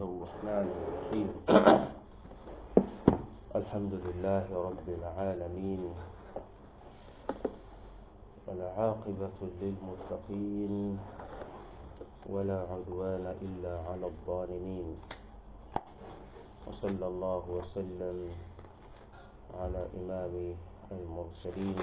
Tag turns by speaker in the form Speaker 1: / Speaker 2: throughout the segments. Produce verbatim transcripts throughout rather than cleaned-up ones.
Speaker 1: الرحمن الرحيم الحمد لله رب العالمين والعاقبة للمتقين ولا عدوان إلا على الظالمين وصلى الله وسلم على إمام المرسلين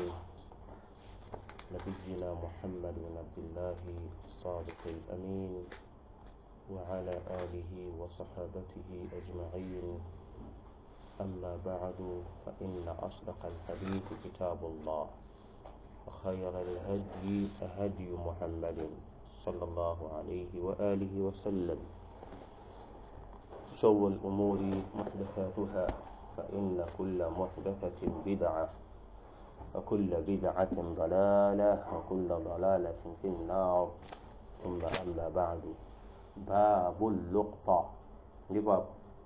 Speaker 1: نبينا محمد بن عبد الله الصادق الأمين وعلى آله وصحابته أجمعين أما بعد فإن أصدق الحديث كتاب الله وخير الهدي هدي محمد صلى الله عليه وآله وسلم شر الأمور محدثاتها فإن كل محدثة بدعة وكل بدعة ضلالة وكل ضلالة في النار ثم أما بعد باب اللقطة لباب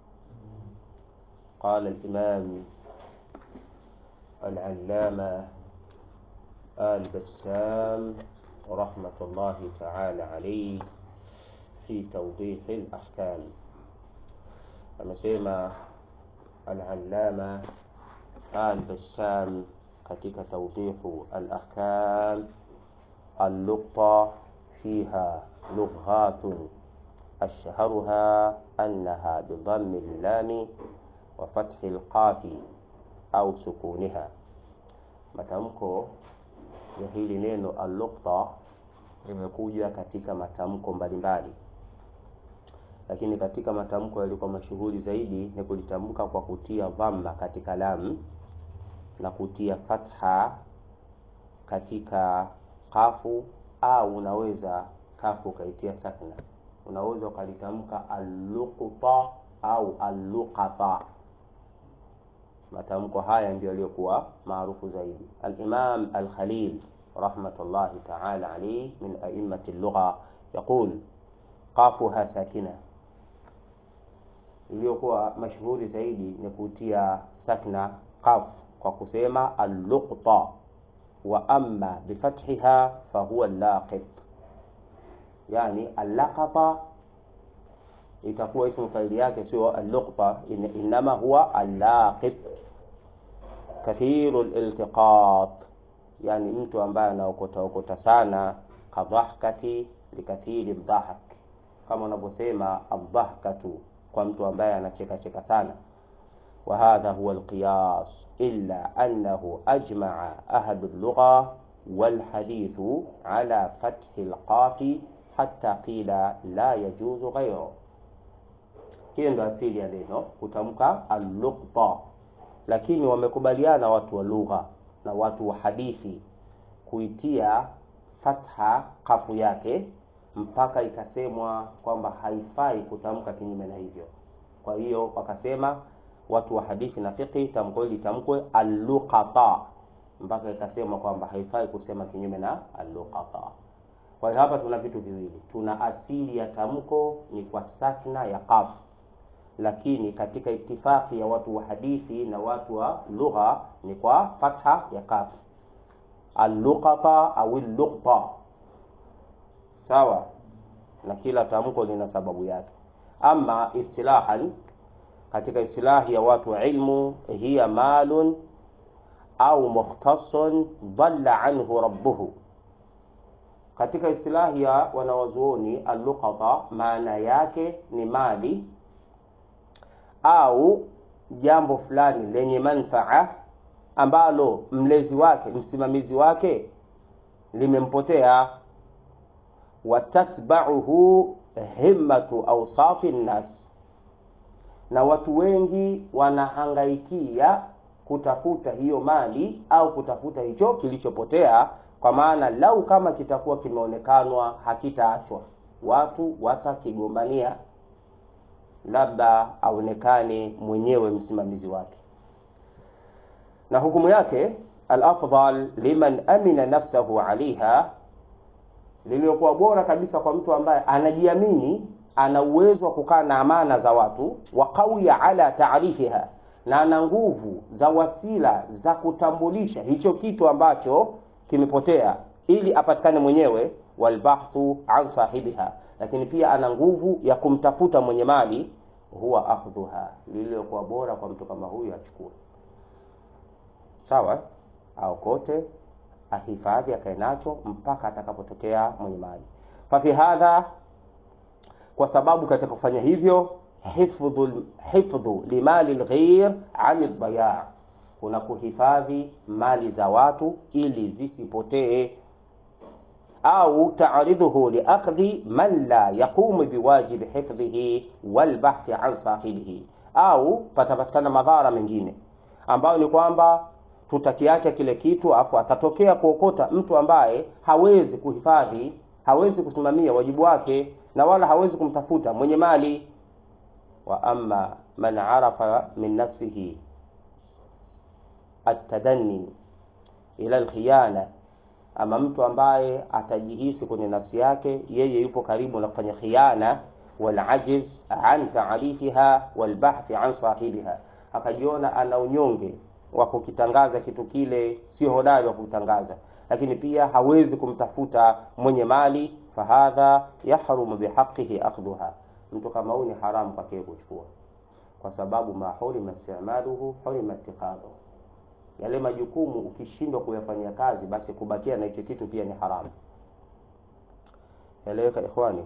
Speaker 1: قال الإمام العلامة آل بسام رحمة الله تعالى عليه في توضيح الأحكام amesema al-allama al-bassam katika tawdihu al-ahkam al-luqta fiha lughatun ashharuha annaha bi dhammi al-lam wa fathi al-qaf au sukuniha. Matamko ya hili neno al-luqta limekuja katika matamko mbalimbali, lakini katika matamko yalikuwa mashuhuri zaidi ni kulitamka kwa kutia dhamma katika lam na kutia fatha katika kafu, au unaweza kafu kaitia sakna. Unaweza ukalitamka al-luqta au al-luqata. Matamko haya ndio yaliokuwa maarufu zaidi. Al-Imam Al-Khalil rahmatullahi ta'ala alayhi min a'immati al-lugha yaqul qafuha sakina. Iliyokuwa mashuhuri zaidi ni kutia sakna qaf kwa kusema al-luqta, wa amma bi fathiha fa huwa al-laqit, yani al-laqata itakuwa ismu faili yake sio al-luqta, inma huwa al-laqit. Kathiru al-iltiqat, yani mtu ambaye anaokota okota sana, kadhahkati likathiri dhahak, kama unavyosema adhahkatu kwa mtu ambaye anacheka cheka sana. Wa hadha huwa al-qiyas illa annahu ajma'a ahad al-lugha wal hadith ala fath al-qaf hatta qila la yajuzu ghayru. Hiyo ndio asili ya neno kutamka al-luqta, lakini wamekubaliana watu wa lugha na watu wa hadithi kuitia fatha kafu yake mpaka ikasemwa kwamba haifai kutamka kinyume na hivyo. Kwa hiyo wakasema watu wa hadithi na fiqh tamko litamkwe al-luqata mpaka ikasemwa kwamba haifai kusema kinyume na al-luqata. Kwa hiyo hapa tuna vitu viwili. Tuna asili ya tamko ni kwa sakna ya qaf, lakini katika itifaki ya watu wa hadithi na watu wa lugha ni kwa fatha ya qaf. Al-luqata au al-luqta sawa, na kila tamko lina sababu yake. Ama istilahan, katika istilahi ya watu wa ilmu, hiya malun au mukhtasun dhalla anhu rabbuhu. Katika istilahi ya wanawazuoni, al-luqata maana yake ni mali au jambo fulani lenye manfaa ambalo mlezi wake, msimamizi wake limempotea. Watatba'uhu himmatu awsafi an-nas, na watu wengi wanahangaikia kutafuta hiyo mali au kutafuta hicho kilichopotea, kwa maana lau kama kitakuwa kimeonekanwa hakitaachwa, watu watakigombania, labda aonekane mwenyewe msimamizi wake. Na hukumu yake al-afdal liman amina nafsahu alaiha, liliokuwa bora kabisa kwa mtu ambaye anajiamini, ana uwezo wa kukaa na amana za watu, wa qawiya ala ta'rifiha, na ana nguvu za wasila za kutambulisha hicho kitu ambacho kimepotea ili apatikane mwenyewe, walbahthu an sahibiha, lakini pia ana nguvu ya kumtafuta mwenye mali huwa akhdhuha, lililokuwa bora kwa mtu kama huyu achukue. Sawa, au kote ahifadhi akae nacho mpaka atakapotokea mwenye mali. Fa fi hadha, kwa sababu katika kufanya hivyo, hifdhu hifdhu limali alghayr an ad-daya', kuna kuhifadhi mali za watu ili zisipotee, au ta'ridhuhu li akhdhi man la yaqumu biwajib hifdhihi wal bahth an sahibihi, au patapatikana madhara mengine ambayo ni kwamba tutakiacha kile kitu afu atatokea kuokota mtu ambaye hawezi kuhifadhi, hawezi kusimamia wajibu wake, na wala hawezi kumtafuta mwenye mali. Wa amma man arafa min nafsihi at-tadanni ila al-khiyana, ama mtu ambaye atajihisi kwenye nafsi yake yeye yupo karibu na kufanya khiana, wal ajiz an ta'rifiha wal bahth an sahibiha, akajiona ana unyonge wa kukitangaza kitu kile, sio hodari wa kutangaza, lakini pia hawezi kumtafuta mwenye mali, fahadha yahrumu bihaqqihi akhdhuha, mtu kama huyu ni haramu kwake kuchukua, kwa sababu ma hurima istimaluhu hurima ittikhadhuhu, yale majukumu ukishindwa kuyafanyia kazi, basi kubakia na hicho kitu pia ni haramu. Eleweka ikhwani?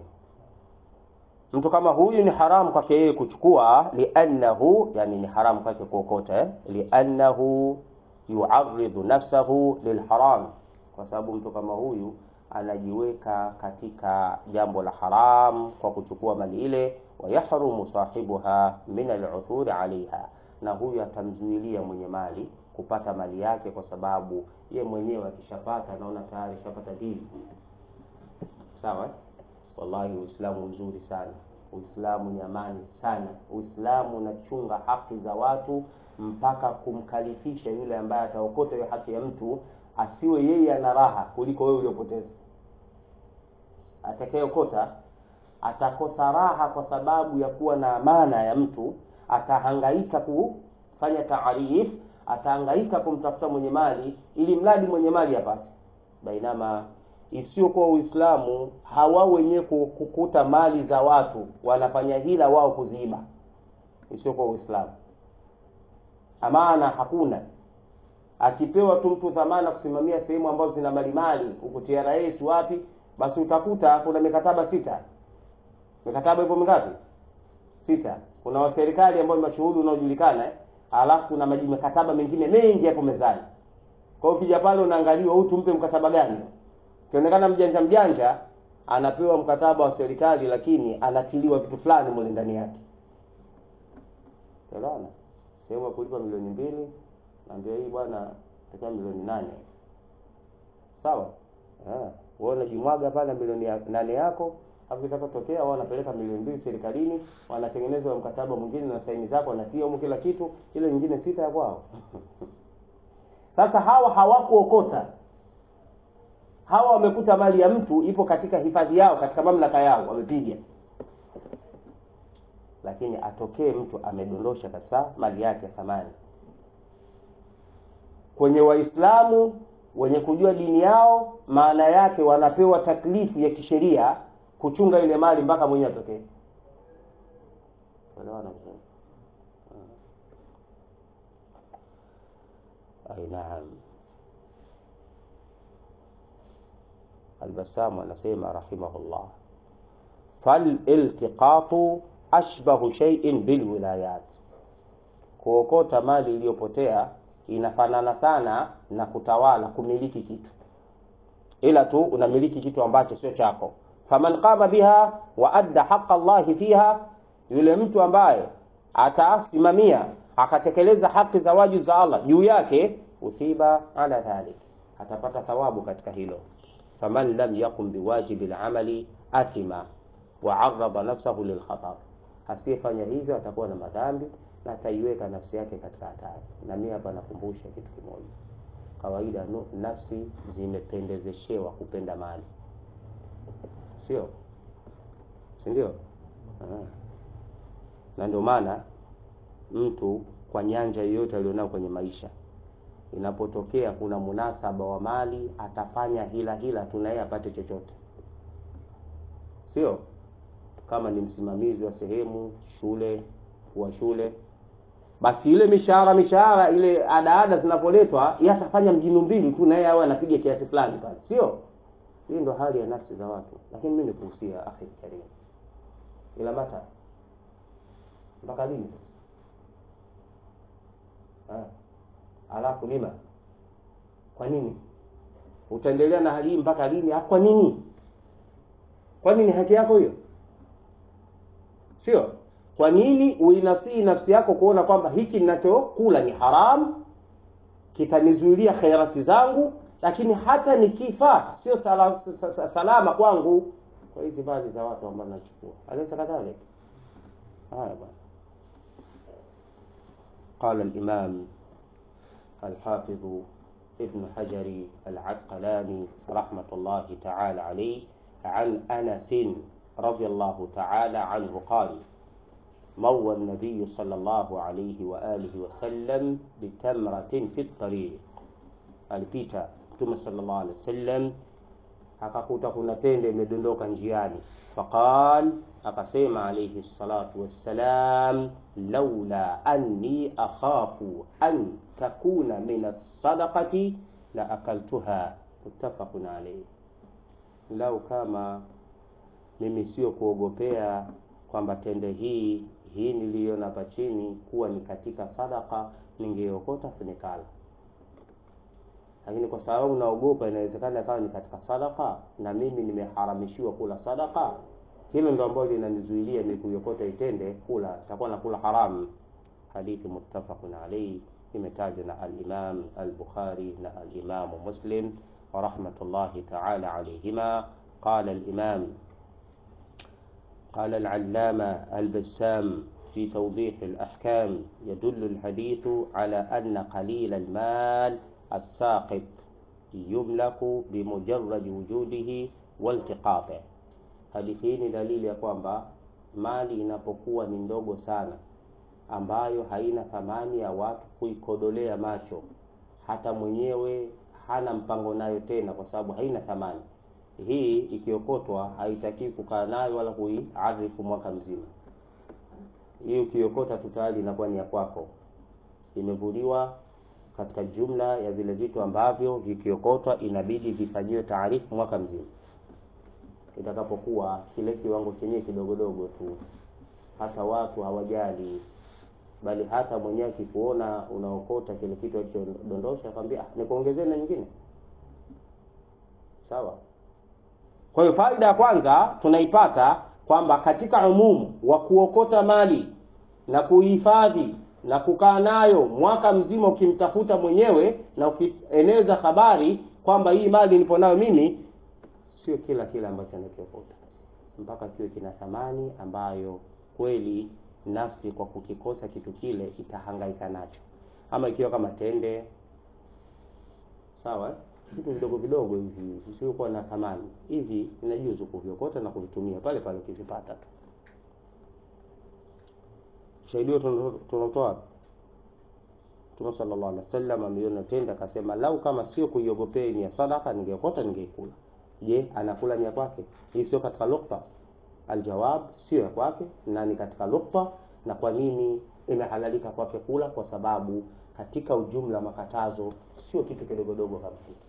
Speaker 1: Mtu kama huyu ni haramu kwake yeye kuchukua, li'annahu, yani ni haramu kwake kuokota, eh? li'annahu yu'arridu nafsahu lilharam, kwa sababu mtu kama huyu anajiweka katika jambo la haram kwa kuchukua mali ile, wa yahrumu sahibuha min al'uthur 'alayha, na huyu atamzuilia mwenye mali kupata mali yake, kwa sababu ye mwenyewe akishapata anaona tayari shapata dili. Sawa? Wallahi Uislamu mzuri sana. Uislamu ni amani sana. Uislamu unachunga haki za watu mpaka kumkalifisha yule ambaye ataokota hiyo haki ya mtu asiwe yeye ana raha kuliko wewe uliyopoteza. Atakayeokota atakosa raha kwa sababu ya kuwa na amana ya mtu, atahangaika kufanya taarif, atahangaika kumtafuta mwenye mali ili mradi mwenye mali apate. Bainama isiyo kwa Uislamu, hawa wenyewe kukuta mali za watu wanafanya hila wao kuziiba. Isiyo kwa Uislamu, amana hakuna. Akipewa tu mtu dhamana kusimamia sehemu ambazo zina mali mali huko T R A wapi, basi utakuta kuna mikataba sita. Mikataba ipo mingapi? Sita. Kuna wa serikali ambao ni mashuhuri unaojulikana, eh? Alafu kuna maji mikataba mengine mengi hapo mezani. Kwa hiyo ukija pale unaangaliwa huyu tumpe mkataba gani. Kionekana mjanja mjanja anapewa mkataba wa serikali, lakini anatiliwa vitu fulani mule ndani yake. Elewana? Sehemu ya kulipa milioni mbili, naambia hii bwana tataka milioni nane. Sawa? Eh, wewe unajimwaga pale milioni nane yako, hapo itakapotokea wao wanapeleka milioni mbili serikalini, wanatengeneza mkataba mwingine na saini zako, wanatia huko kila kitu, ile nyingine sita ya kwao. Sasa hawa hawakuokota. Hawa wamekuta mali ya mtu ipo katika hifadhi yao, katika mamlaka yao, wamepiga. Lakini atokee mtu amedondosha kabisa mali yake ya thamani. Kwenye Waislamu wenye kujua dini yao, maana yake wanapewa taklifu ya kisheria kuchunga ile mali mpaka mwenyewe atokee. Elewana vizuri? Ainaam. Al-Bassam anasema rahimahullah, fal iltiqatu ashbahu shay'in bil wilayat, kuokota mali iliyopotea inafanana sana na kutawala, kumiliki kitu, ila tu unamiliki kitu ambacho sio chako. Faman qama biha wa adda haqqa Allah fiha, yule mtu ambaye atasimamia akatekeleza haki za wajibu za Allah juu yake, usiba ala dhalik, atapata thawabu katika hilo. Faman lam yakum biwajibi al-amali athima wa arrada nafsahu lil khatar, asiyefanya hivyo atakuwa na madhambi na ataiweka nafsi yake katika hatari. Na mimi hapa nakumbusha kitu kimoja. Kawaida no, nafsi zimependezeshewa kupenda mali, sio? Si ndio? Na ndio maana mtu kwa nyanja yoyote alionao kwenye maisha, inapotokea kuna munasaba wa mali, atafanya hila hila tunaye apate chochote. Sio? Kama ni msimamizi wa sehemu, shule, wa shule, basi ile mishahara mishahara ile ada-ada zinapoletwa yatafanya mjinu mbili tu, naye awe anapiga kiasi fulani pale, sio? Hii ndo hali ya nafsi za watu. Lakini mimi nikuhusia akhi karim, ila mata mpaka lini sasa? Ah, alafu lima, kwa nini utaendelea na hali hii mpaka lini? Afu kwa nini? Kwa nini haki yako hiyo? Sio? Kwa nini uinasii nafsi yako kuona kwamba hiki ninachokula ni haram, kitanizuilia khairati zangu, lakini hata nikifa sio salama, salama kwangu kwa hizi mali za watu ambao nachukua. Alaysa kadhalika? Haya bwana. قال الإمام الحافظ ابن حجر العسقلاني رحمة الله تعالى عليه عن أنس رضي الله تعالى عنه قال: مر النبي صلى الله عليه وآله وسلم بتمرة في الطريق. alipita Mtume sallallahu alaihi wasallam akakuta kuna tende imedondoka njiani. Faqal, akasema alayhi salatu wassalam: laula anni akhafu an takuna min as-sadaqati la akaltuha. Muttafaqun alayhi. Lau kama mimi sio kuogopea kwamba tende hii hii niliona hapa chini kuwa ni katika sadaka, ningeokota nikala. Lakini kwa sababu naogopa inawezekana kama ni katika sadaka na mimi nimeharamishiwa kula sadaka, hilo ndio ambalo linanizuilia mimi kuiokota itende kula, takuwa nakula haram. Hadithi muttafaqun alayhi, imetajwa na al-Imam al-Bukhari na al-Imam Muslim rahmatullahi ta'ala alayhima. Qala al-Imam قال العلامة البسام في توضيح الأحكام: يدل الحديث على أن قليل المال الساقط يملك بمجرد وجوده والتقاطه. Hadithi ni dalili ya kwamba mali inapokuwa ni ndogo sana, ambayo haina thamani ya watu kuikodolea macho, hata mwenyewe hana mpango nayo tena kwa sababu haina thamani, hii ikiokotwa haitaki kukaa nayo wala kuiarifu mwaka mzima. Hii ukiokota tu tayari inakuwa ni ya kwako, imevuliwa katika jumla ya vile vitu ambavyo vikiokotwa inabidi vifanyiwe taarifu mwaka mzima. Itakapokuwa kile kiwango chenye kidogodogo tu, hata watu hawajali, bali hata mwenyewe akikuona unaokota kile kitu alichodondosha akwambia nikuongezee na nyingine, sawa? Kwa hiyo faida ya kwanza tunaipata kwamba katika umumu wa kuokota mali na kuhifadhi na kukaa nayo mwaka mzima ukimtafuta mwenyewe na ukieneza habari kwamba hii mali nipo nayo mimi, sio kila kila ambacho nakiokota, mpaka kiwe kina thamani ambayo kweli nafsi kwa kukikosa kitu kile itahangaika nacho. Ama ikiwa kama tende, sawa, vitu vidogo vidogo hivi visivyokuwa na thamani hivi inajuzu kuviokota na kuvitumia pale pale ukivipata tu. Shahidi tunatoa Mtume sallallahu alaihi wasallam ameiona tende akasema lau kama sio kuiogopea ni ya sadaka ningeokota ningeikula. Je, anakula ni ya kwake? Hii sio katika nukta. Aljawab, sio ya kwake na ni katika nukta. Na kwa nini imehalalika kwake kula? Kwa sababu katika ujumla makatazo sio kitu kidogo dogo kama hiki.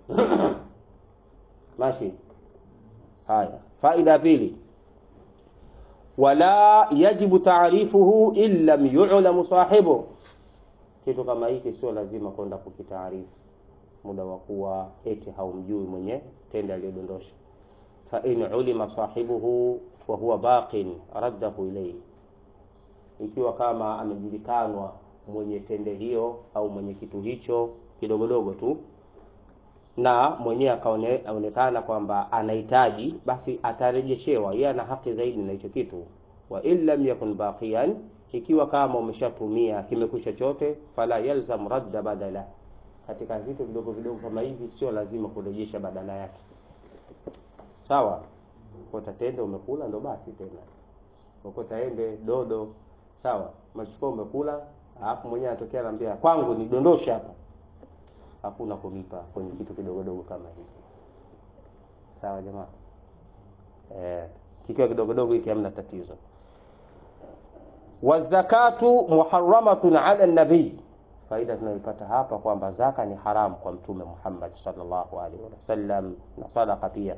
Speaker 1: Mashi. Haya, faida pili: wala yajibu ta'rifuhu illa yu'lamu sahibu. Kitu kama hiki sio lazima kwenda kukitaarifu muda wa kuwa eti haumjui mwenye tende aliyodondosha. Fa in ulima sahibuhu wa huwa baqin raddahu ilayhi. Ikiwa kama amejulikanwa mwenye tende hiyo au mwenye kitu hicho kidogodogo tu na mwenye akaonekana kwamba anahitaji, basi atarejeshewa, yeye ana haki zaidi na hicho kitu. Wa illam yakun baqiyan, ikiwa kama umeshatumia kimekwisha chote, fala yalzam radda badala. Katika vitu vidogo vidogo kama hivi sio lazima kurejesha badala yake, sawa? Kwa tende umekula ndo basi tena. Kwa taende dodo, sawa, machukua umekula, alafu mwenyewe anatokea anambia kwangu ni dondosha hapa, hakuna kulipa kwenye kitu kidogo dogo kama hivi, sawa jamaa? Eh, kikiwa kidogo dogo hiki hamna tatizo. wazakatu muharramatun ala nabii. Faida tunayoipata hapa kwamba zaka ni haram kwa mtume Muhammad sallallahu alaihi wasallam, na sadaqa pia.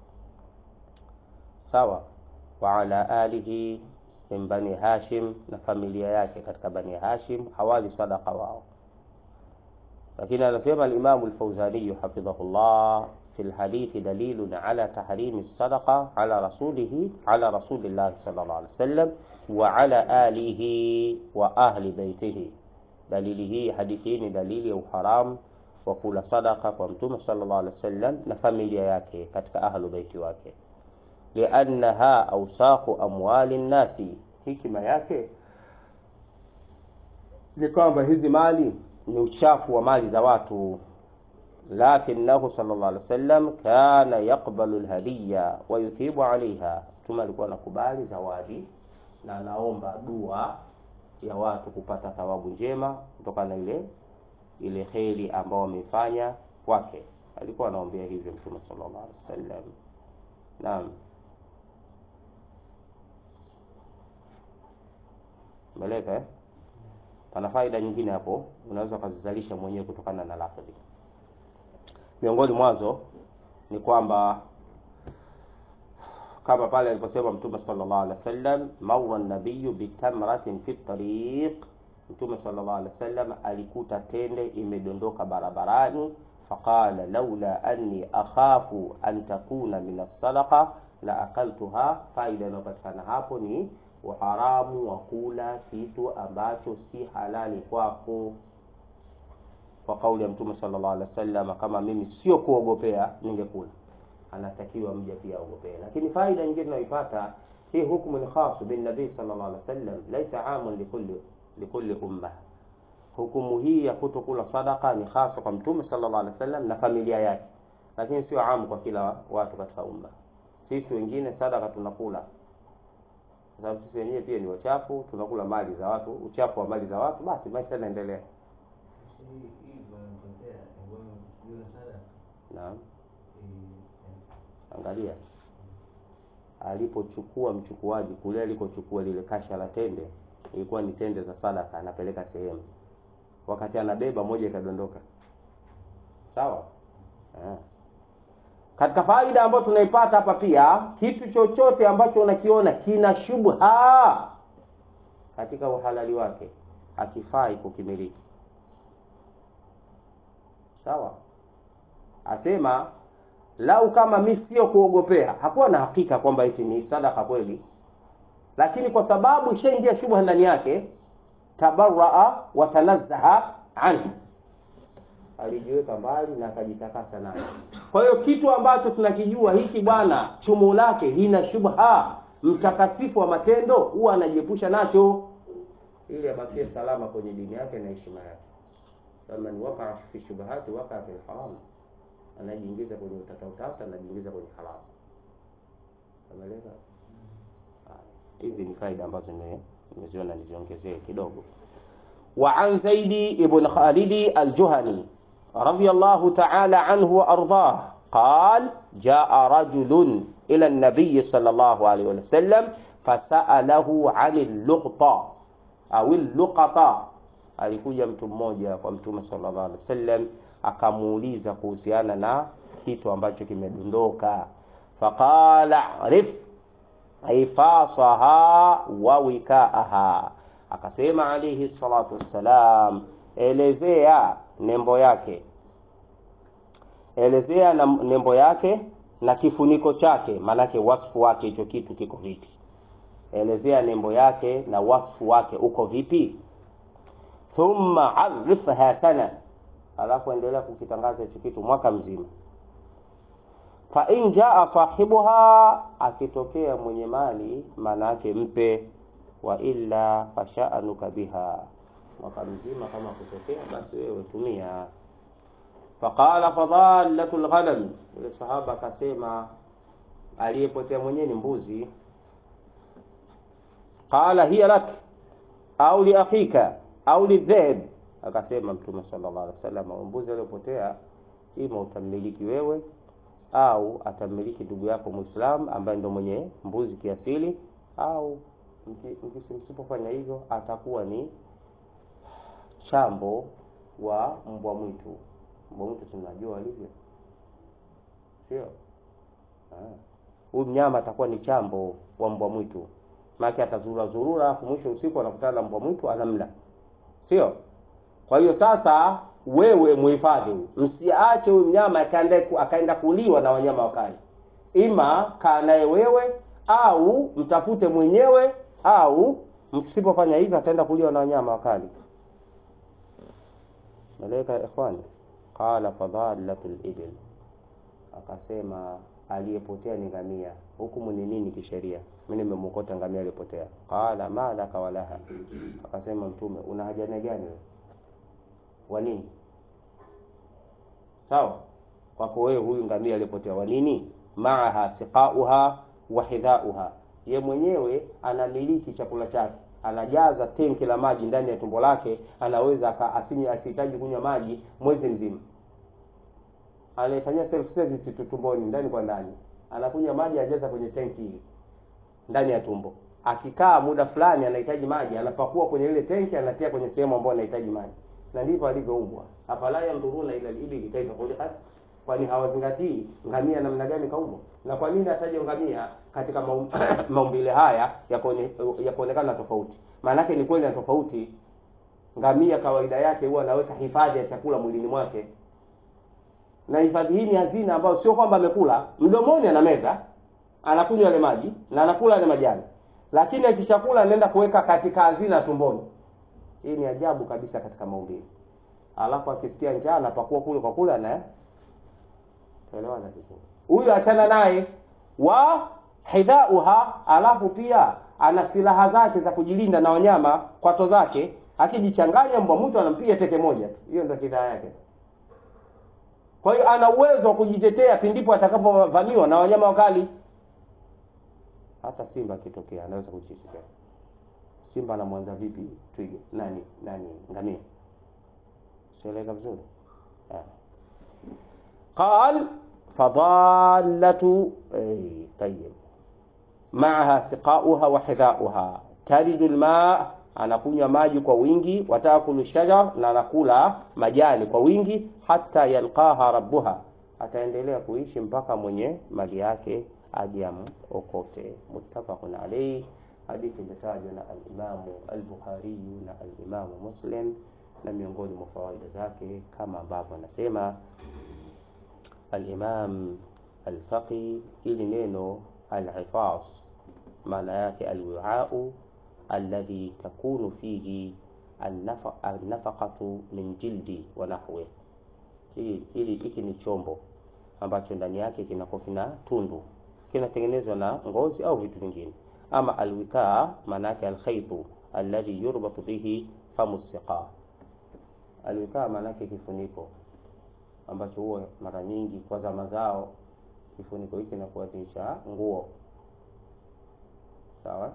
Speaker 1: Sawa. Wa ala alihi min bani Hashim, na familia yake katika bani Hashim hawali sadaqa wao. Lakini anasema al-Imam al-Fawzani hafidhahullah fi al-hadith dalilun ala tahrimi as-sadaqa ala rasulihi ala rasulillah sallallahu alaihi wasallam wa ala alihi wa ahli baitihi. Dalili hii, hadithi hii ni dalili ya uharamu wa kula sadaqa kwa mtume sallallahu alaihi wasallam na familia yake katika ahlu baiti wake. Liannaha awsaqu amwali nasi, hikima yake ni kwamba hizi mali ni uchafu wa mali za watu. Lakinahu sallallahu alaihi wasallam kana yaqbalu alhadiya wa yuthibu alaiha, mtume alikuwa anakubali zawadi na anaomba dua ya watu kupata thawabu njema kutokana na ile ile khairi ambao wamefanya kwake. Alikuwa anaombea hivyo mtume sallallahu alaihi wasallam. Naam. Meleka eh? Pana faida nyingine hapo unaweza kuzizalisha mwenyewe kutokana na lafadhi. Miongoni mwazo ni kwamba kama pale aliposema mtume sallallahu alaihi wasallam, mawwa an-nabiyyu bitamratin fi at-tariq, mtume sallallahu alaihi wasallam alikuta tende imedondoka barabarani, faqala laula anni akhafu an takuna min as-sadaqa la akaltuha. Faida inayopatikana hapo ni uharamu wa kula kitu ambacho si halali kwako, kwa kauli ya mtume sallallahu alaihi wasallam, kama mimi sio kuogopea ningekula. Anatakiwa mja pia ogopea. Lakini faida nyingine tunaipata, hii hukumu ni khas bin nabii sallallahu alaihi wasallam, laysa amun likulli likulli umma. Hukumu hii ya kutokula sadaqa ni khas kwa mtume sallallahu alaihi wasallam na familia yake, lakini sio amu kwa kila watu katika umma. Sisi wengine sadaqa tunakula kwa sababu sisi wenyewe pia ni wachafu, tunakula mali za watu, uchafu wa mali za watu, basi maisha yanaendelea. Naam. Angalia alipochukua mchukuaji kule alikochukua lile kasha la tende, ilikuwa ni tende za sadaka, anapeleka sehemu, wakati anabeba moja ikadondoka. Sawa eh. Katika faida ambayo tunaipata hapa pia, kitu chochote ambacho unakiona kina shubha katika uhalali wake hakifai kukimiliki. Sawa. Asema lau kama mimi sio kuogopea, hakuwa na hakika kwamba eti ni sadaka kweli, lakini kwa sababu ishaingia shubha ndani yake, tabarraa wa tanazzaha anhu, alijiweka mbali na akajitakasa nayo. Kwa hiyo kitu ambacho tunakijua hiki bwana chumo lake lina shubha, mtakasifu wa matendo huwa anajiepusha nacho ili abakie salama kwenye dini yake na heshima yake. Kama ni waqa'a fi shubahati waqa'a fi haram, anajiingiza kwenye utata utata, anajiingiza kwenye haramu. Umeelewa? Hizi ni faida ambazo nimeziona niziongezee kidogo. Wa an Zaid ibn Khalid al-Juhani radiyallahu ta'ala anhu wa ardah قال جاء رجل إلى النبي صلى الله عليه وسلم فسأله عن اللقطة أو اللقطة. Alikuja mtu mmoja kwa mtume sallallahu alaihi wasallam akamuuliza kuhusiana na kitu ambacho kimedondoka. Faqala arif ifasaha wa wikaaha, akasema alayhi salatu wassalam, elezea nembo yake, elezea na nembo yake na kifuniko chake, manake wasfu wake hicho kitu kiko vipi. Elezea nembo yake na wasfu wake uko vipi. Thumma arifha sana, alafu endelea kukitangaza hicho kitu mwaka mzima. Fa in jaa sahibuha, akitokea mwenye mali manake mpe, wa illa fasha'anuka biha, mwaka mzima kama kutokea basi wewe tumia. Faqala fadalatul ghanam, yule sahaba akasema aliyepotea mwenyewe ni mbuzi. Qala hiya lak au li akhika au lidhahab, akasema mtume sallallahu alaihi wasallam, mbuzi aliyopotea ima utamiliki wewe au atamiliki ndugu yako Muislam ambaye ndo mwenye mbuzi kiasili, au Mkisipofanya hivyo atakuwa ni chambo wa mbwa mwitu. Mbwa mwitu tunajua alivyo, sio? Ah, huyu mnyama atakuwa ni chambo wa mbwa mwitu. Maana atazurura zurura afu mwisho usiku anakutana na mbwa mwitu anamla, sio? Kwa hiyo sasa wewe muhifadhi, msiache huyu mnyama akaenda akaenda kuliwa na wanyama wakali. Ima kaa naye wewe au mtafute mwenyewe, au msipofanya hivyo ataenda kuliwa na wanyama wakali. Malaika ikhwani, qala fadalatul ibil, akasema aliyepotea ni ngamia. Hukumu ni nini kisheria? Mimi nimemkota ngamia aliyepotea. Qala ma laka walaha, akasema Mtume, una haja gani wewe? Wa nini? Sawa, kwako wewe huyu ngamia aliyepotea wa nini? Maaha siqauha wa hidhauha, ye mwenyewe anamiliki chakula chake, anajaza tenki la maji ndani ya tumbo lake, anaweza asinywe asihitaji kunywa maji mwezi mzima. Anafanya self service tumboni, ndani kwa ndani, anakunywa maji ajaza kwenye tenki hili ndani ya tumbo. Akikaa muda fulani anahitaji maji, anapakua kwenye ile tenki, anatia kwenye sehemu ambayo anahitaji maji. Na ndivyo alivyoumbwa. Afala yamduruna ila al-ibli kaifa khuliqat, kwani hawazingatii ngamia namna gani kaumbwa? Na kwa nini ataje ngamia katika maumbile haya ya kuonekana tofauti? Maana yake ni kweli na tofauti. Ngamia kawaida yake huwa anaweka hifadhi ya chakula mwilini mwake, na hifadhi hii ni hazina ambayo sio kwamba amekula mdomoni, ana meza, anakunywa yale maji na anakula yale majani, lakini akichakula anaenda kuweka katika hazina tumboni. Hii ni ajabu kabisa katika maumbile. Alafu akisikia njaa anapakua kule kwa kula na tuelewana vizuri. Huyu achana naye wa hidhauha, alafu pia ana silaha zake za kujilinda na wanyama, kwato zake. Akijichanganya mbwa mtu anampiga teke moja, hiyo ndio hidhaa yake. Kwa hiyo ana uwezo wa kujitetea pindipo atakapovamiwa na wanyama wakali. Hata simba kitokea anaweza kujitetea. Simba anamwanza vipi twiga? Nani nani ngamia? Sieleka vizuri. Qal fadallatu ay tayyib maaha siqauha wa hidhauha, taridul ma, anakunywa maji kwa wingi, watakulu shajar, na anakula majani kwa wingi, hata yalqaha rabbuha, ataendelea kuishi mpaka mwenye mali yake ajamu okote. Muttafaqun alayhi. Hadithi imetajwa na al-Imam al-Bukhari na al-Imam Muslim, na miongoni mwa fawaida zake kama ambavyo anasema al-Imam al-Faqi, ili neno al-hifaz maana yake al-wi'a'u alladhi takunu fihi an-nafaqatu min jildi wa nahwi. Ili hiki ni chombo ambacho ndani yake kinakuwa kina tundu, kinatengenezwa na ngozi au vitu vingine. Ama al-wika maana yake al-khaytu alladhi yurbatu bihi famu siqa. Al-wika maana yake kifuniko ambacho huwa mara nyingi kwa zama zao kifuniko hiki kinakuwa ni cha nguo. Sawa?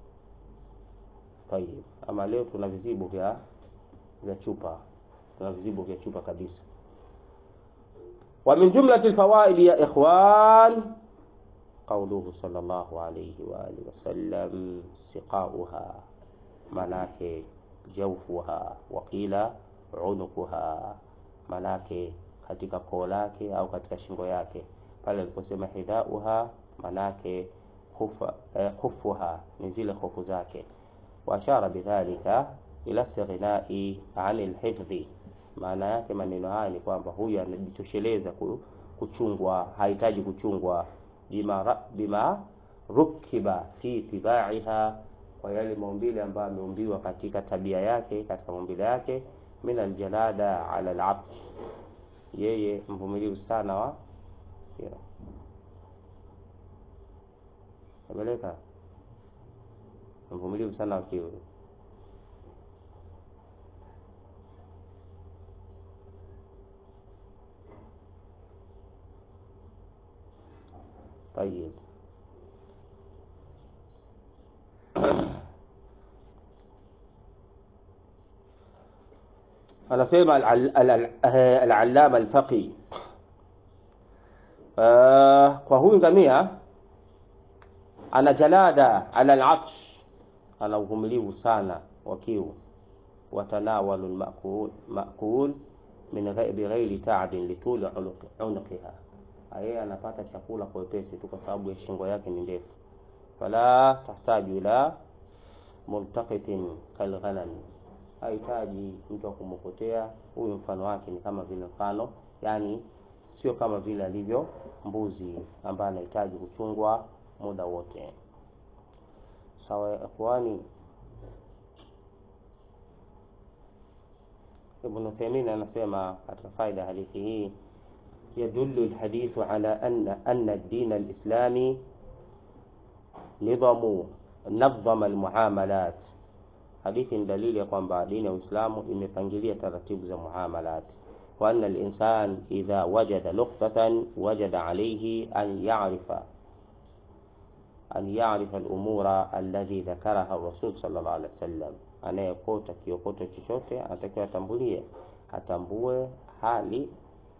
Speaker 1: Tayeb. Ama leo tuna vizibo vya vya chupa. Tuna vizibo vya chupa kabisa. Wa min jumlati al-fawaid ya ikhwan qawluhu sallallahu alayhi wa alihi wasallam siqauha, manake jawfuha, wa qila unukuha, manake katika koo lake au katika shingo yake. Pale aliposema hidauha manake khufa eh, khufuha ni zile khufu zake. Wa ashara bidhalika ila sighnai anil hifdhi, maana yake maneno haya ni kwamba huyu anajitosheleza kuchungwa, hahitaji kuchungwa. Bima bima rukiba fi tibaiha, kwa yale maumbile ambayo ameumbiwa katika tabia yake, katika maumbile yake. Min aljalada ala alabd, yeye mvumilivu sana wa yeah. Ameleka mvumilivu sana wa kiu. Tayeb. anasema al-allama al-faqih kwa huyu ngamia ana jalada ala al-atsh, ana uvumilivu sana wa kiu. Watanawalu al-ma'kul ma'kul min ghairi ta'bin litul unuqiha, yeye anapata chakula kwa wepesi tu kwa sababu ya shingo yake ni ndefu. Fala tahtaju ila multaqitin kalghanam, haitaji mtu akumpotea. Huyu mfano wake ni kama vile mfano, yani sio kama vile alivyo mbuzi ambaye anahitaji kuchungwa muda wote. Sawa ikhwani. Ibn Uthaymeen anasema katika faida hadithi hii, yadullu alhadithu ala anna anna ad-din al-islami nidhamu nadhama almuamalat. Hadithi ni dalili ya kwamba dini ya Uislamu imepangilia taratibu za muamalat. Wa anna al-insan idha wajada luqtatan wajada alayhi an ya'rifa an ya'rifa al-umura alladhi dhakaraha ar-rasul sallallahu alayhi wasallam. Anayekota kiokoto chochote anatakiwa atambulie atambue hali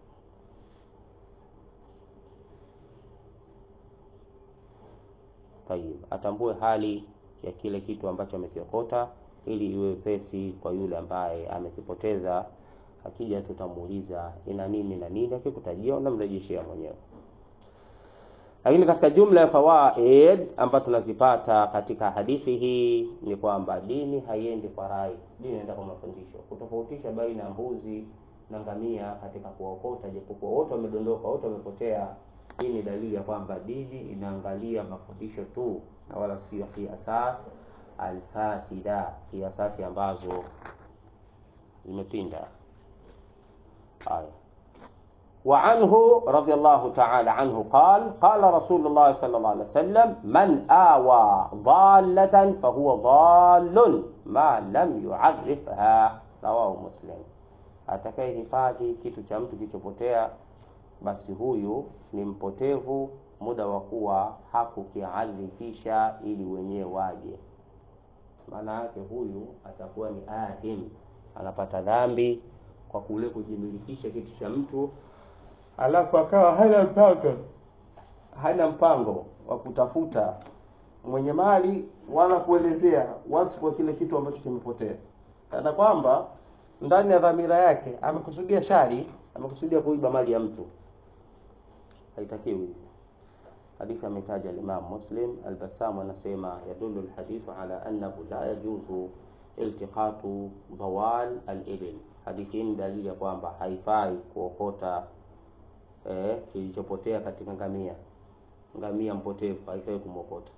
Speaker 1: tayib atambue hali ya kile kitu ambacho amekiokota, ili iwe pesi kwa yule ambaye amekipoteza. Akija tutamuuliza ina nini na nini, akikutajia unamrejeshia mwenyewe. Lakini katika jumla ya fawaid ambazo tunazipata katika hadithi hii ni kwamba dini haiendi kwa rai, dini inaenda kwa mafundisho. Kutofautisha baina ya mbuzi na ngamia katika kuokota, japokuwa wote wamedondoka, wote wamepotea, hii ni dalili ya kwamba dini inaangalia mafundisho tu na wala sio kiasat al-fasida, kiasati ambazo zimepinda. Haya. وعنه رضي الله تعالى عنه قال قال رسول الله صلى الله عليه وسلم من آوى ضالة فهو ضال ما لم يعرفها. رواه مسلم. Atakaye hifadhi kitu cha mtu kilichopotea, basi huyu ni mpotevu muda wa kuwa hakukiarifisha ili wenyewe waje. Maana yake huyu atakuwa ni athim, anapata dhambi kwa kule kujimilikisha kitu cha mtu, alafu akawa hana mpango hana mpango wa kutafuta mwenye mali wala kuelezea watu kwa kile kitu ambacho kimepotea, kana kwamba ndani ya dhamira yake amekusudia shari, amekusudia kuiba mali ya mtu. Haitakiwi. Hadithi ametaja Imam Muslim. Al-Bassam anasema yadullu al-hadithu ala annahu la yajuzu iltiqatu dawal al-ibil. Hadithi ni dalili ya kwamba haifai kuokota eh kilichopotea katika ngamia. Ngamia mpotevu haifai kumokota.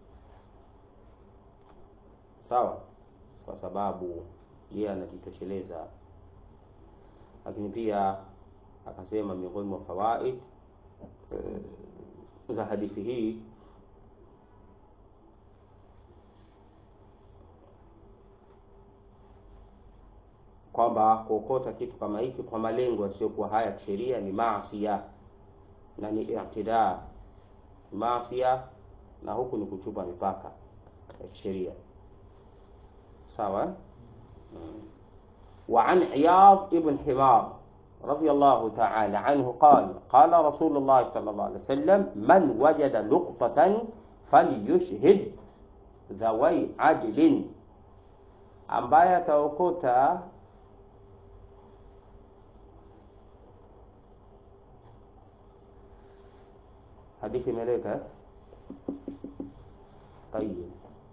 Speaker 1: Sawa? Kwa sababu yeye anajitosheleza. Lakini pia akasema miongoni mwa fawaid eh, za hadithi hii kwamba kuokota kitu kama hiki kwa malengo yasiyokuwa haya kisheria ni maasiya na ni i'tidaa. Maasiya na huku ni kuchupa mipaka ya kisheria. Sawa? Hmm. وعن عياض ابن حمار رضي الله تعالى عنه قال قال رسول الله صلى الله عليه وسلم من وجد لقطة فليشهد ذوي عدل. ambaye ataokota hadithi imeleka طيب.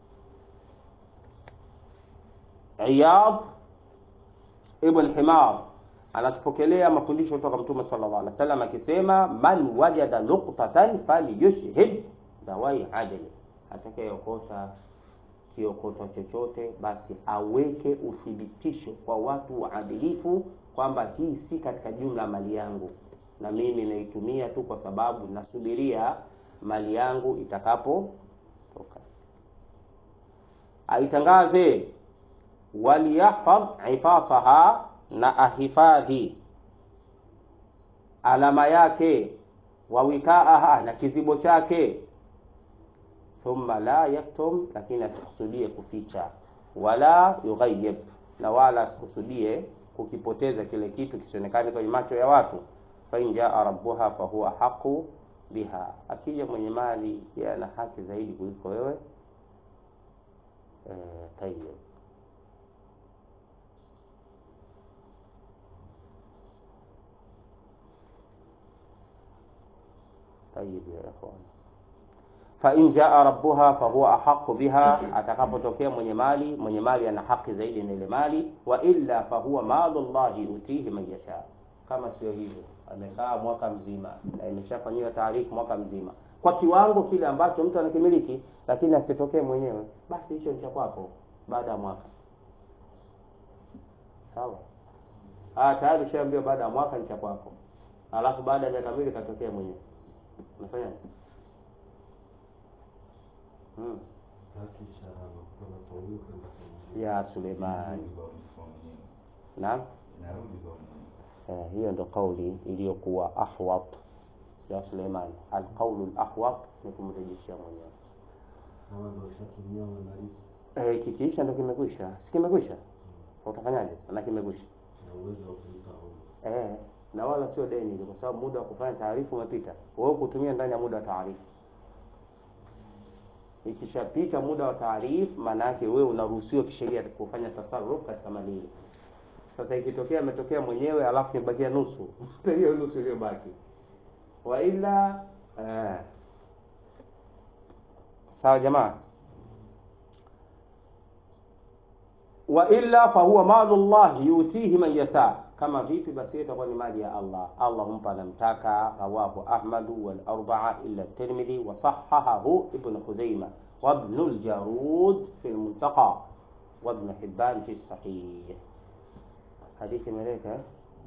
Speaker 1: Iyad ibn Himar anatupokelea mafundisho kutoka Mtume sallallahu alaihi wasallam akisema man wajada luqtatan falyushhid dawai adl. Atakayeokota kiokoto chochote basi aweke uthibitisho kwa watu waadilifu kwamba hii si katika jumla mali yangu, na mimi naitumia tu kwa sababu nasubiria mali yangu itakapo toka. Aitangaze waliyahfadh ifasaha, na ahifadhi alama yake, wa wikaaha, na kizibo chake. Thumma la yaktum, lakini asikusudie kuficha, wala yughayyib, na wala asikusudie kukipoteza kile kitu kisionekane kwenye macho ya watu. Fa in jaa rabbuha fa huwa haqu biha, akija mwenye mali yeye ana haki zaidi kuliko wewe eh, tayyib. Tayyib ya ikhwan. Fa in jaa rabbuha fa huwa ahqqu biha, atakapotokea mwenye mali, mwenye mali ana haki zaidi na ile mali. Wa illa fa huwa malullahi yutihi man yasha. Kama sio hivyo, amekaa mwaka mzima na imeshafanywa taarifu mwaka mzima kwa kiwango kile ambacho mtu anakimiliki, lakini asitokee mwenyewe, basi hicho ni cha kwako baada ya mwaka. Sawa? Ah, tayari ushaambiwa baada ya mwaka ni cha kwako, alafu baada ya miaka miwili katokea mwenyewe, unafanya hmm. Ya Suleiman. Naam. Eh, hiyo ndo kauli iliyokuwa ahwat ya Suleiman. Al-qawlu al-ahwat ni kumrejeshia mwenyewe. Eh, kikiisha ndo kimekwisha. Si kimekwisha? Hmm. Utafanyaje? Na kimekwisha. Eh, na wala sio deni, kwa sababu muda wa kufanya taarifa umepita. Wewe kutumia ndani ya muda wa taarifa. Ikishapita muda wa taarifa, maana yake wewe unaruhusiwa kisheria kufanya tasarruf katika mali ile. Sasa ikitokea ametokea mwenyewe alafu imebakia nusu, hiyo nusu iliyobaki. Wa ila eh. Sawa jamaa? Wa illa fa huwa malullah yutihi man yasha. Kama vipi basi itakuwa ni mali ya Allah. Allah humpa anamtaka. Rawahu Ahmad wal arba'a illa at-Tirmidhi wa sahhahahu Ibn Khuzaimah wa Ibn al-Jarud fi al-Muntaqa wa Ibn Hibban fi as-Sahih. Hadithi imeleka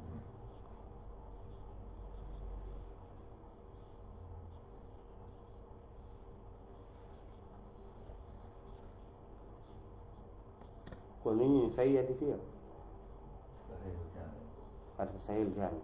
Speaker 1: kwa nini sahihi hadithi hiyo? Hadithi sahihi jami.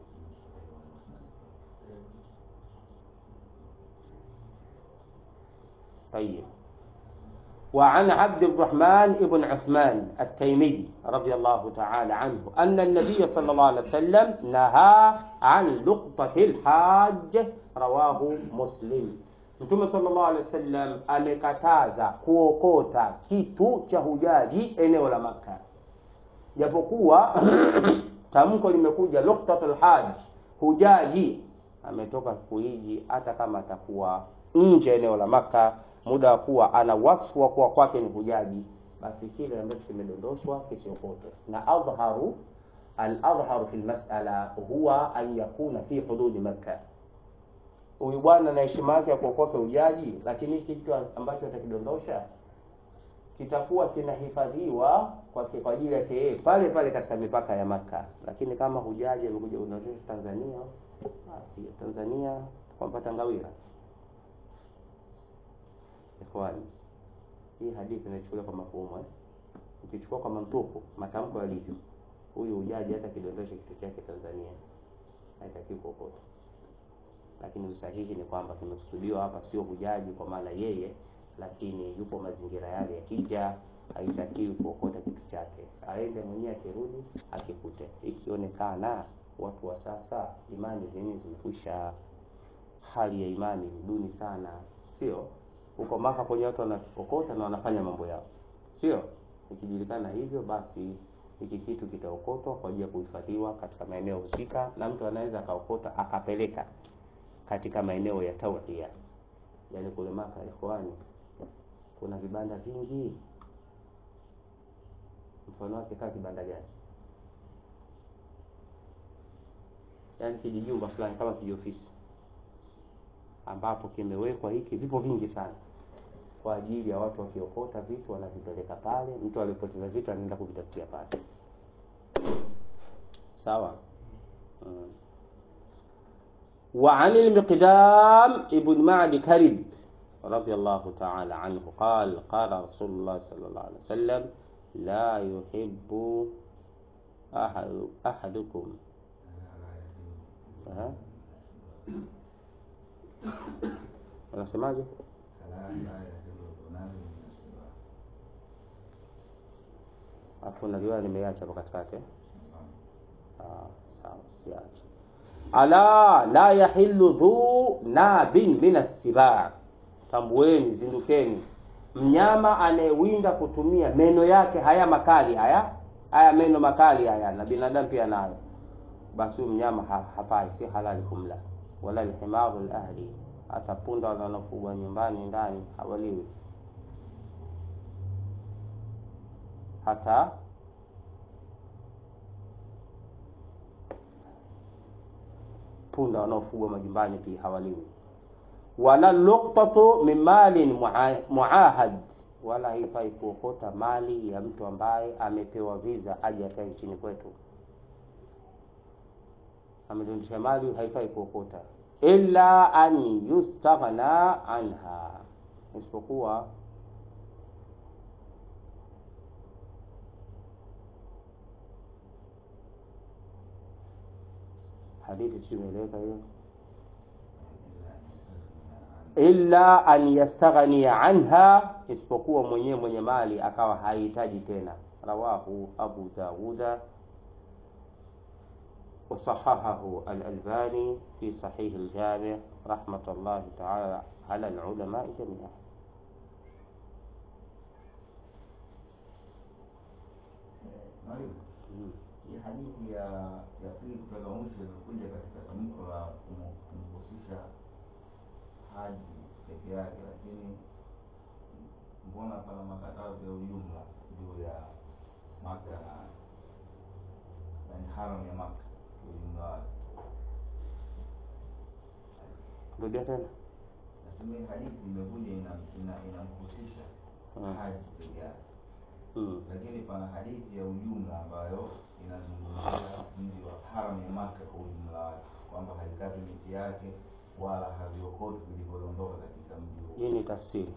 Speaker 1: طيب. وعن عبد الرحمن ابن عثمان التيمي رضي الله تعالى عنه أن النبي صلى الله عليه وسلم نهى عن لقطة الحاج. رواه مسلم. Mtume sallallahu alaihi wasallam amekataza kuokota kitu cha hujaji eneo la Makka. Japokuwa tamko limekuja luqtatul hajj, hujaji ametoka kuiji hata kama atakuwa nje eneo la Makka, muda wa kuwa ana wasfu wa kuwa kwake ni hujaji, basi kile ambacho kimedondoshwa kisiokotwe. Na adharu al-adharu fi al-mas'ala huwa an yakuna fi hudud Makkah. Huyu bwana na heshima yake ya kuokoka hujaji, lakini kitu ambacho atakidondosha kitakuwa kinahifadhiwa kwa kwa ajili yake yeye pale pale katika mipaka ya Makka. Lakini kama hujaji amekuja unatoka Tanzania, basi Tanzania kumpata ngawira. Ikhwani, hii hadithi inachukuliwa kwa mafhumu eh. Ukichukua kwa mantuku matamko yalivyo, huyu hujaji hata kidondosha kitu chake Tanzania haitakiwi kokota. Lakini usahihi ni kwamba kimekusudiwa hapa sio hujaji kwa maana yeye, lakini yupo mazingira yale ya hija, haitakiwi kuokota kitu chake. Aende mwenyewe akirudi akikute. Ikionekana watu wa sasa imani zenyewe zimekwisha, hali ya imani ni duni sana, sio? Huko Maka kwenye watu wanaokota na wanafanya mambo yao, sio? Ikijulikana hivyo, basi hiki kitu kitaokotwa kwa ajili ya kuhifadhiwa katika maeneo husika, na mtu anaweza akaokota akapeleka katika maeneo ya tauhia. Yaani kule Maka ikhwani kuna vibanda vingi. Mfano wake kama kibanda gani? Yaani kijijumba fulani kama kiofisi ambapo kimewekwa hiki, vipo vingi sana kwa ajili ya watu wakiokota vitu wanavipeleka pale, mtu alipoteza vitu anaenda kuvitafutia pale. Sawa? Mm. وعن المقدام ابن معد كرب رضي الله تعالى عنه قال قال رسول الله صلى الله عليه وسلم لا يحب أحد أحدكم ها أنا سمعت hakuna riwaya nimeacha hapo katikati. Ah, sawa, siacha. Ala la yahillu dhu nabin min as-sibaa. Tambueni, zindukeni, mnyama anayewinda kutumia meno yake haya makali haya haya meno makali haya, na binadamu pia nayo, basi mnyama hafai, si halali kumla. Wala alhimaru alahli, hata punda wanafugwa nyumbani ndani hawaliwi, hata punda wanaofugwa majumbani pia hawaliwi. Wala luqtatu min malin muahad, wala haifai kuokota mali ya mtu ambaye amepewa visa aje akae nchini kwetu. Amedondosha mali, haifai kuokota, illa an yustaghna anha, isipokuwa hadithi tumeeleza hiyo, illa an yastaghni anha, isipokuwa mwenyewe mwenye mali akawa hahitaji tena. Rawahu Abu Dawuda wa sahahahu al-Albani fi sahih al-Jami' rahmatullahi ta'ala ala al-ulama jami'an.
Speaker 2: Hii hadithi ya ya pili kutoka mwisho ilikuja katika tamko la kumhusisha haji peke yake, lakini mbona pana makatazo ya ujumla juu ya Maka na na haram ya Maka ujumla wake?
Speaker 1: Rudia tena.
Speaker 2: Nasema hadithi imekuja ina inamhusisha ina haji peke yake. Hmm. Lakini pana hadithi ya ujumla ambayo inazungumzia mji wa haram ya Maka kwa ujumla wake, kwamba haikati miti yake wala haviokoti vilivyoondoka katika mji huo.
Speaker 1: Hii ni tafsiri.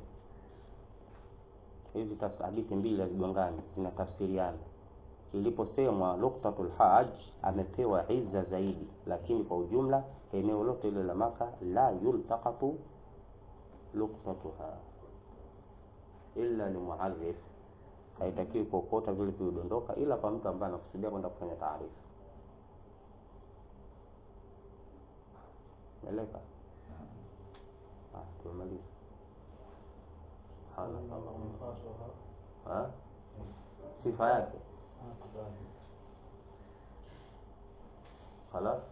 Speaker 1: Hizi hadithi mbili zigongani, zina tafsiriana. Iliposemwa luqtatul hajj amepewa izza zaidi, lakini kwa ujumla eneo lote ile la Maka la yultaqatu luqtatuha illa limu'arrif, haitakiwi kuokota vile vilidondoka ila kwa mtu ambaye anakusudia kwenda kufanya taarifa. Meleka ah tumaliza hala ha sifa yake خلاص.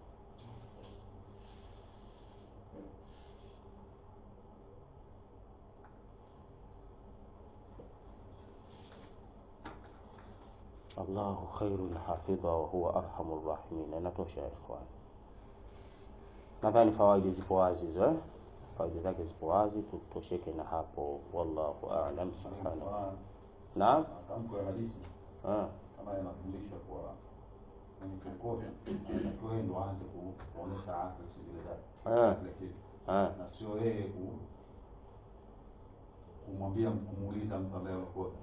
Speaker 1: الله خير حافظا وهو أرحم الراحمين. Inatosha ya ikhwan, nadhani fawaidi zipo wazi hizo, fawaidi zake zipo wazi, tutosheke na hapo. Wallahu a'lam. Subhanahu. Naam,
Speaker 3: tamko ya hadithi
Speaker 1: ah
Speaker 3: kama inafundisha kwa mwenye kuokota anatakiwa ndo aanze kuonesha athari zile zake, ah na sio yeye kumwambia kumuuliza mtu ambaye anaokota.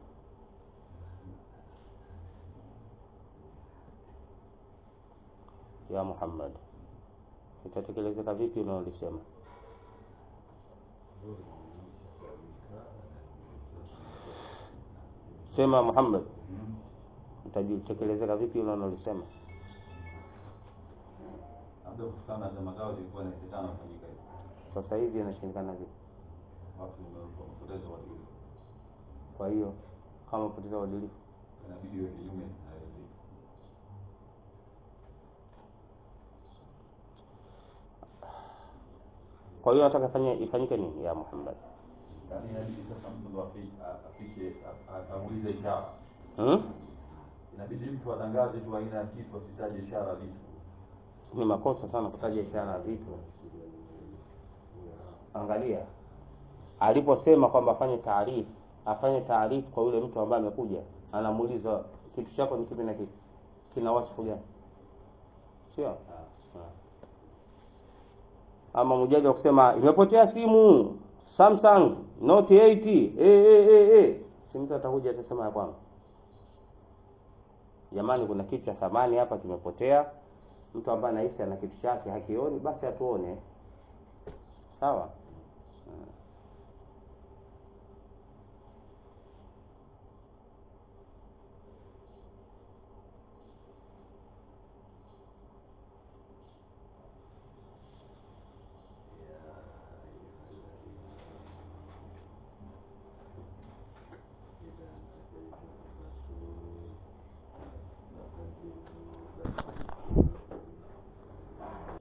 Speaker 1: Ya Muhammad, itatekelezeka vipi unaolisema? Sema Muhammad, itatekelezeka vipi unaolisema?
Speaker 3: Labda kufutana za mazao zilikuwa inawezekana kufanyika hivi.
Speaker 1: Sasa hivi inashindikana vipi?
Speaker 3: Watu wamepoteza uadilifu.
Speaker 1: Kwa hiyo kama poteza uadilifu
Speaker 3: inabidi iwe kinyume na hili.
Speaker 1: Kwa hiyo nataka fanya ifanyike nini ya Muhammad?
Speaker 3: Yaani hadi sasa mtu ndo afike aulize ishara.
Speaker 1: Hmm?
Speaker 3: Inabidi mtu atangaze tu aina ya kitu, asitaje ishara vitu.
Speaker 1: Ni makosa sana kutaja ishara vitu. Angalia aliposema kwamba afanye taarifa, afanye taarifa kwa yule mtu ambaye amekuja, anamuuliza kitu chako ni kipi na kipi, kina wasifu gani? Sio? Ama mjaji wa kusema imepotea simu Samsung Note eight eh eh eh eh, si mtu atakuja atasema ya kwangu, jamani kuna kitu cha thamani hapa kimepotea. Mtu ambaye anahisi ana kitu chake hakioni, basi atuone. Sawa?